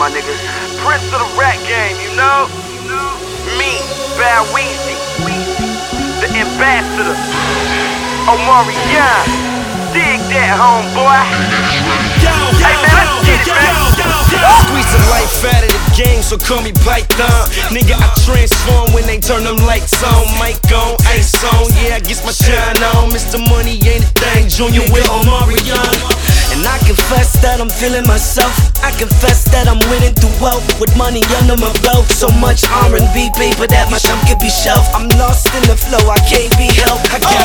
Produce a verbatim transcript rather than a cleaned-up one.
my niggas. Prince of the rap game, you know? Me, Bad Weezy, the ambassador, Omari Young. Dig that, homeboy. Hey man, let's get it, man. Squeeze the life out of the game, so call me Python. Nigga, I transform when they turn them lights on. Mic on, ice on, yeah, I get my shine on. Mister Money ain't a thing, Junior with Omari Young. And I confess that I'm feeling myself. I confess that I'm winning through wealth, with money under my belt. So much R and B paper that my shop could be shelved. I'm lost in the flow, I can't be helped. I got